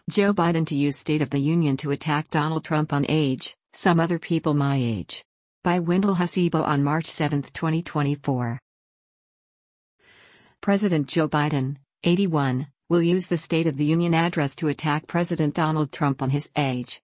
Joe Biden to use State of the Union to attack Donald Trump on age, some other people my age. By Wendell Hasebo on March 7, 2024. President Joe Biden, 81, will use the State of the Union address to attack President Donald Trump on his age.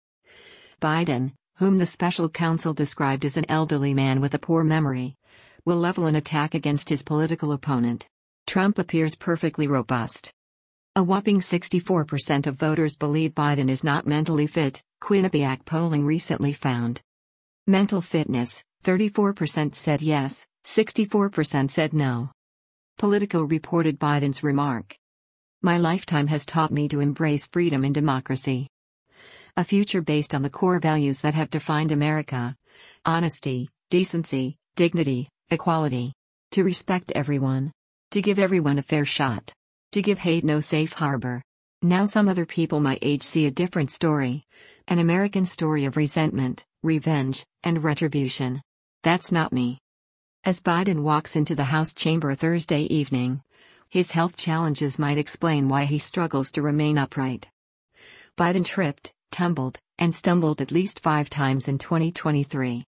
Biden, whom the special counsel described as an elderly man with a poor memory, will level an attack against his political opponent. Trump appears perfectly robust. A whopping 64% of voters believe Biden is not mentally fit, Quinnipiac polling recently found. Mental fitness, 34% said yes, 64% said no. Politico reported Biden's remark. My lifetime has taught me to embrace freedom and democracy. A future based on the core values that have defined America: honesty, decency, dignity, equality. To respect everyone. To give everyone a fair shot. To give hate no safe harbor. Now some other people my age see a different story. An American story of resentment, revenge, and retribution. That's not me. As Biden walks into the House chamber Thursday evening, his health challenges might explain why he struggles to remain upright. Biden tripped, tumbled, and stumbled at least 5 times in 2023.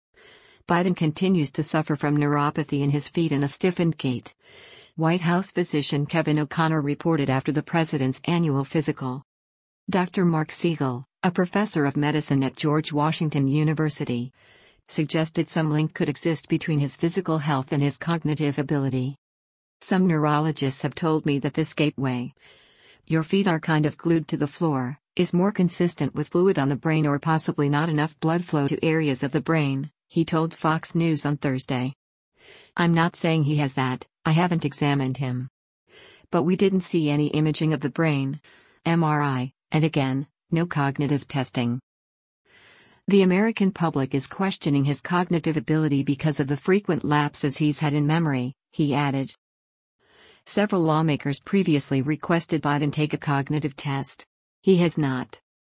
Biden continues to suffer from neuropathy in his feet and a stiffened gait. White House physician Kevin O'Connor reported after the president's annual physical. Dr. Mark Siegel, a professor of medicine at George Washington University, suggested some link could exist between his physical health and his cognitive ability. Some neurologists have told me that this gateway, your feet are kind of glued to the floor, is more consistent with fluid on the brain or possibly not enough blood flow to areas of the brain, he told Fox News on Thursday. I'm not saying he has that, I haven't examined him. But we didn't see any imaging of the brain, MRI, and again, no cognitive testing. The American public is questioning his cognitive ability because of the frequent lapses he's had in memory, he added. Several lawmakers previously requested Biden take a cognitive test. He has not.